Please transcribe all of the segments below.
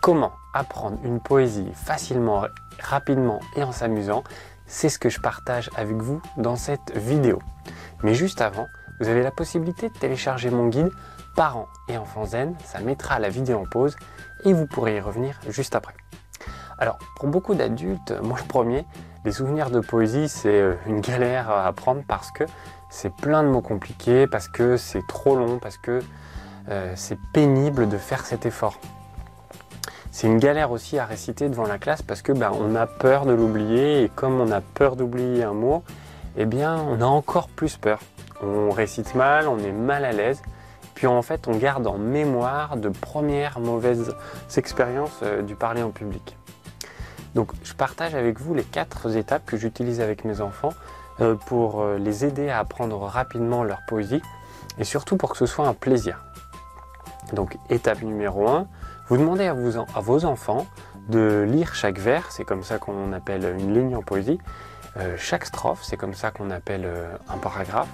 Comment apprendre une poésie facilement, rapidement et en s'amusant? C'est ce que je partage avec vous dans cette vidéo. Mais juste avant, vous avez la possibilité de télécharger mon guide Parents et enfants zen. Ça mettra la vidéo en pause et vous pourrez y revenir juste après. Alors, pour beaucoup d'adultes, moi le premier, les souvenirs de poésie, c'est une galère à apprendre parce que c'est plein de mots compliqués, parce que c'est trop long, parce que c'est pénible de faire cet effort. C'est une galère aussi à réciter devant la classe parce que on a peur de l'oublier, et comme on a peur d'oublier un mot, eh bien on a encore plus peur. On récite mal, on est mal à l'aise, puis en fait on garde en mémoire de premières mauvaises expériences du parler en public. Donc je partage avec vous les 4 étapes que j'utilise avec mes enfants pour les aider à apprendre rapidement leur poésie et surtout pour que ce soit un plaisir. Donc étape numéro 1, vous demandez à vos enfants de lire chaque vers, c'est comme ça qu'on appelle une ligne en poésie, chaque strophe, c'est comme ça qu'on appelle un paragraphe,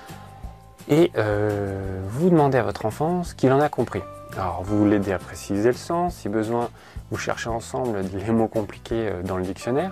et vous demandez à votre enfant ce qu'il en a compris. Alors vous l'aidez à préciser le sens, si besoin vous cherchez ensemble les mots compliqués dans le dictionnaire,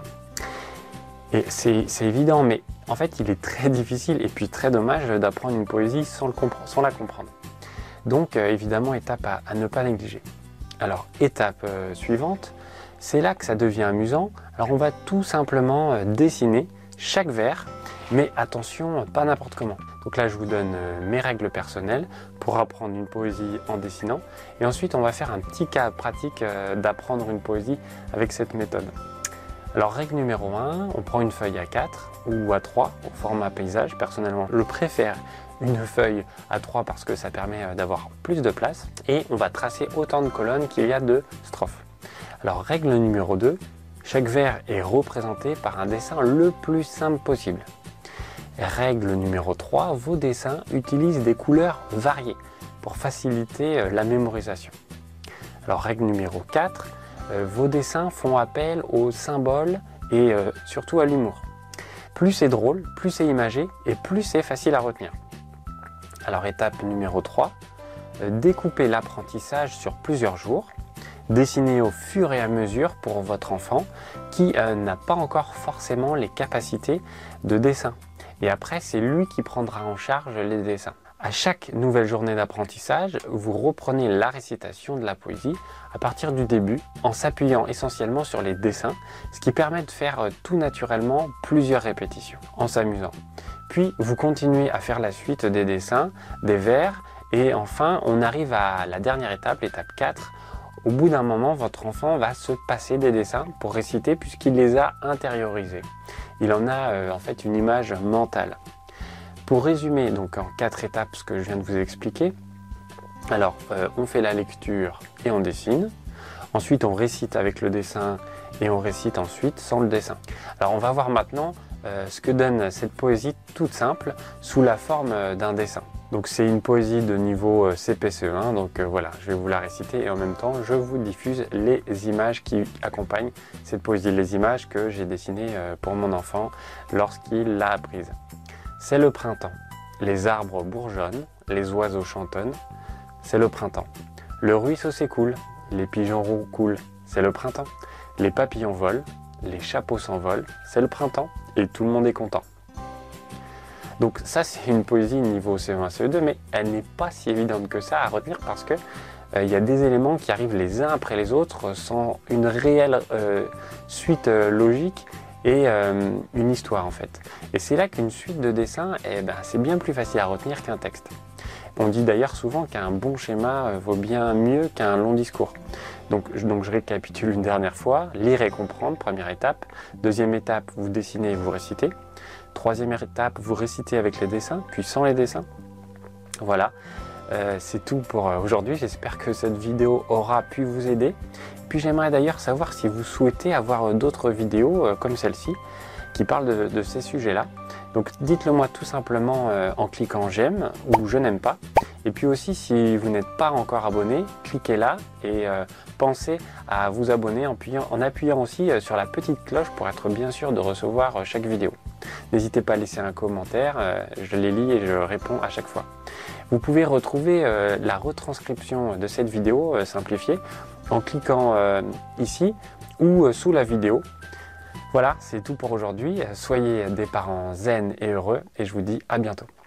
et c'est évident, mais en fait il est très difficile et puis très dommage d'apprendre une poésie sans la comprendre. Donc évidemment étape à ne pas négliger. Alors étape suivante, c'est là que ça devient amusant. Alors on va tout simplement dessiner chaque vers, mais attention, pas n'importe comment. Donc là je vous donne mes règles personnelles pour apprendre une poésie en dessinant. Et ensuite on va faire un petit cas pratique d'apprendre une poésie avec cette méthode. Alors règle numéro 1, on prend une feuille A4 ou A3 au format paysage. Personnellement je préfère une feuille A3 parce que ça permet d'avoir plus de place. Et on va tracer autant de colonnes qu'il y a de strophes. Alors règle numéro 2, chaque vers est représenté par un dessin le plus simple possible. Règle numéro 3, vos dessins utilisent des couleurs variées pour faciliter la mémorisation. Alors règle numéro 4, vos dessins font appel aux symboles et surtout à l'humour. Plus c'est drôle, plus c'est imagé et plus c'est facile à retenir. Alors étape numéro 3, découpez l'apprentissage sur plusieurs jours. Dessinez au fur et à mesure pour votre enfant qui n'a pas encore forcément les capacités de dessin. Et après, c'est lui qui prendra en charge les dessins. À chaque nouvelle journée d'apprentissage, vous reprenez la récitation de la poésie à partir du début en s'appuyant essentiellement sur les dessins, ce qui permet de faire tout naturellement plusieurs répétitions en s'amusant. Puis vous continuez à faire la suite des dessins, des vers et enfin on arrive à la dernière étape, l'étape 4. Au bout d'un moment, votre enfant va se passer des dessins pour réciter puisqu'il les a intériorisés. Il en a en fait une image mentale. Pour résumer donc en 4 étapes ce que je viens de vous expliquer, alors on fait la lecture et on dessine. Ensuite on récite avec le dessin et on récite ensuite sans le dessin. Alors on va voir maintenant ce que donne cette poésie toute simple sous la forme d'un dessin. Donc c'est une poésie de niveau CPCE1, donc voilà, je vais vous la réciter et en même temps je vous diffuse les images qui accompagnent cette poésie, les images que j'ai dessinées pour mon enfant lorsqu'il l'a apprise. C'est le printemps, les arbres bourgeonnent, les oiseaux chantonnent, c'est le printemps. Le ruisseau s'écoule, les pigeons roux coulent, c'est le printemps. Les papillons volent, les chapeaux s'envolent, c'est le printemps et tout le monde est content. Donc ça c'est une poésie niveau CE1, CE2, mais elle n'est pas si évidente que ça à retenir parce que il y a des éléments qui arrivent les uns après les autres sans une réelle suite logique et une histoire en fait. Et c'est là qu'une suite de dessins, c'est bien plus facile à retenir qu'un texte. On dit d'ailleurs souvent qu'un bon schéma vaut bien mieux qu'un long discours. Donc je récapitule une dernière fois, lire et comprendre, première étape. Deuxième étape, vous dessinez et vous récitez. Troisième étape, vous récitez avec les dessins, puis sans les dessins. Voilà, c'est tout pour aujourd'hui. J'espère que cette vidéo aura pu vous aider. Puis j'aimerais d'ailleurs savoir si vous souhaitez avoir d'autres vidéos comme celle-ci qui parlent de ces sujets-là. Donc dites-le moi tout simplement en cliquant j'aime ou je n'aime pas. Et puis aussi si vous n'êtes pas encore abonné, cliquez là et pensez à vous abonner en appuyant aussi sur la petite cloche pour être bien sûr de recevoir chaque vidéo. N'hésitez pas à laisser un commentaire, je les lis et je réponds à chaque fois. Vous pouvez retrouver la retranscription de cette vidéo simplifiée en cliquant ici ou sous la vidéo. Voilà, c'est tout pour aujourd'hui. Soyez des parents zen et heureux et je vous dis à bientôt.